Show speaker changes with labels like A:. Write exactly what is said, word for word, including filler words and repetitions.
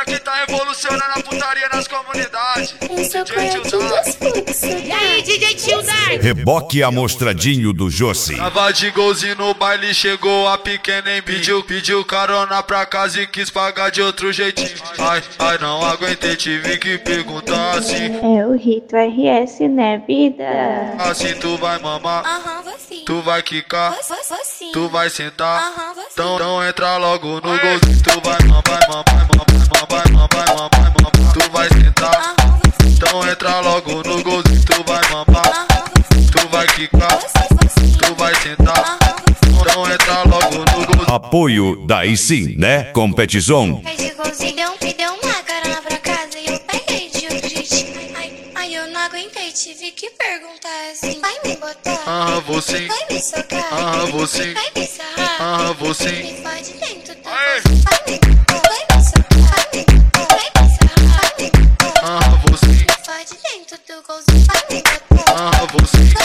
A: que tá revolucionando a putaria nas comunidades.
B: Eu sou coiote dos fluxos.
C: E aí, D J Tio Dark?
D: Reboque amostradinho do Jossi.
A: Tava de golzinho no baile, chegou a pequena em pediu, pediu carona pra casa e quis pagar de outro jeitinho. Ai, ai, não aguentei, tive que perguntar assim.
B: É o Rito R S, né, vida?
A: Assim tu vai mamar,
C: Aham, vou sim.
A: tu vai quicar,
C: Vou, vou, vou sim.
A: tu vai sentar.
C: Aham, vou sim.
A: Então, então entra logo no golzinho, tu vai mamar, mamar, mamar, mamar, mamar, mamar, mamar. Tu vai sentar.
C: Aham, vou sim.
A: Então entra logo no golzinho, tu vai mamar,
C: Aham, vou sim.
A: tu vai quicar,
C: Vou sim, vou sim.
A: tu vai sentar.
C: Aham, vou sim.
A: Então entra logo no golzinho.
D: Apoio daí sim, né? Competição.
C: Fez de golzinho, deu, me deu uma carona pra casa e eu peguei de outro jeitinho. Ai, ai, eu não aguentei, tive que perguntar assim. Vai me botar?
A: Aham, vou sim.
C: Vai me socar?
A: Aham, vou sim.
C: Vai me sarrar?
A: Aham, vou sim.
C: Me fode dentro do
A: Ai.
C: gosto. Vai me botar? Vai me socar? Vai me botar? Vai me sarrar? Vai me botar?
A: Aham, vou sim.
C: Me fode dentro do gosto. Vai me botar?
A: Aham, vou sim.